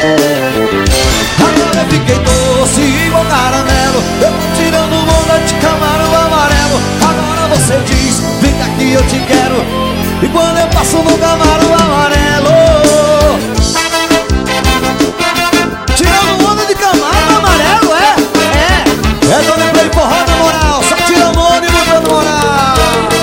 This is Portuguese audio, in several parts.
Agora eu fiquei doce igual caramelo. Eu tô tirando onda de camarão amarelo. Agora você diz, vem cá que eu te quero. E quando eu passo no camarão amarelo, tirando onda de camarão amarelo, é Tony Play forró na moral. Só tirando onda e mudando moral.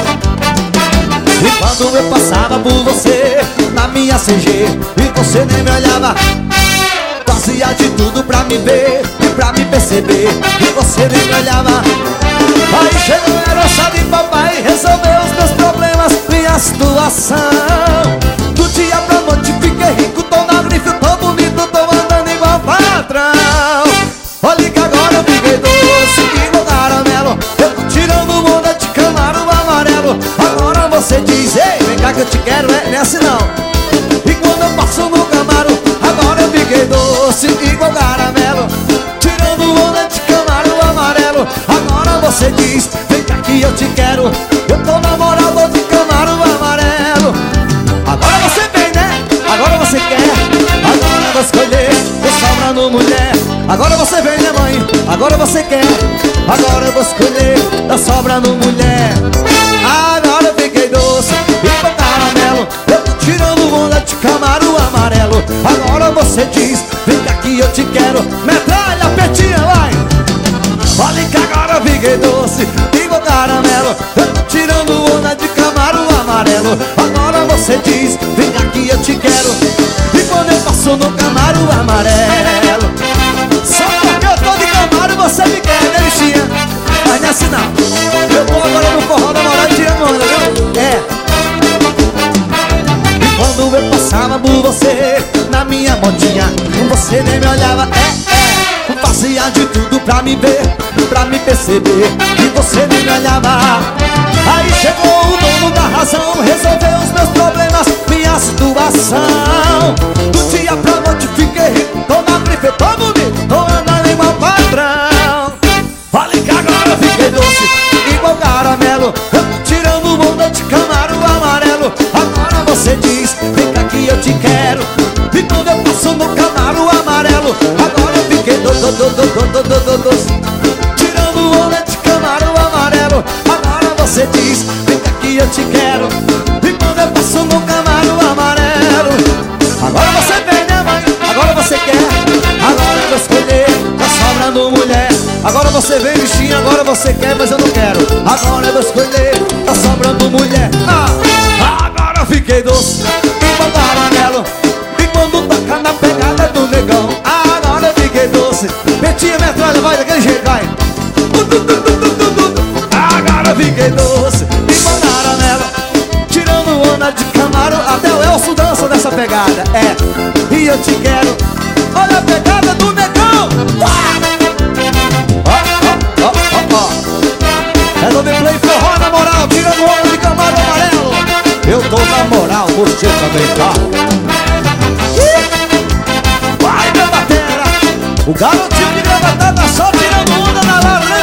E quando eu passava por você na minha CG e você nem me olhava, fazia de tudo pra me ver e pra me perceber, e você nem me olhava. Aí chegou a herança de papai e resolveu os meus problemas, minha situação. Do dia pra noite fiquei rico, tô na grife, tô bonito, tô andando igual patrão. Olha que agora eu fiquei doce igual caramelo. Eu tô tirando onda de camarão amarelo. Agora você diz, ei, vem cá que eu te quero, não é assim não. E quando eu passo no camarão, agora eu fiquei doce igual caramelo. Tirando onda de camarão amarelo. Agora você diz, vem cá que eu te quero. Eu tô na moral de camarão amarelo. Agora você vem, né? Agora você quer. Agora eu vou escolher, tô sobrando mulher. Agora você vem, né, mãe? Agora você quer. Agora eu vou escolher, tá sobrando mulher. Agora eu fiquei doce igual caramelo. Eu tô tirando onda de camarão amarelo. Agora você diz, vem cá que eu te quero. Metralha, petinha, vai! Olha que agora eu fiquei doce igual caramelo. Eu tô tirando onda de camarão amarelo. Agora você diz, vem cá que eu te quero. E quando eu passo no camarão amarelo, só porque eu tô de camarão você me quer, né, bichinha? Mas não é assim não. Eu tô agora no forró da moral tirando onda, viu? E quando eu passava por você na minha motinha, você nem me olhava, fazia de tudo pra me ver, pra me perceber, e você nem me olhava. Aí chegou o dono da razão, resolveu os meus problemas, minha situação. Do dia pra noite fiquei rico, tô na grife, tô bonito, tô andando igual patrão. Olha que agora eu fiquei doce igual caramelo. Eu tô tirando onda de camarão amarelo. Agora você diz, vem cá que eu te quero. E quando eu passo no camarão amarelo, agora eu fiquei doce. Tirando onda de camarão amarelo. Agora você diz, vem cá que eu te quero. E quando eu passo no camarão amarelo, agora você vem, né, mãe? Agora você quer. Agora eu vou escolher, tá sobrando mulher. Agora você vem, bichinha, agora você quer, mas eu não quero. Agora eu vou escolher, tá sobrando mulher. Agora eu fiquei doce igual caramelo. E quando toca na pegada do negão, agora eu fiquei doce. Petinha, metralha, vai daquele jeito, vai. Agora eu fiquei doce igual caramelo. Tirando onda de camarão, até o Elcio dança nessa pegada, e eu te quero. Olha a pegada do negão. Tony Play forró na moral, tirando onda de camarão amarelo. Eu tô na moral, você também tá. Vai, meu batera. O garotinho de gravatada só tirando onda na laranja.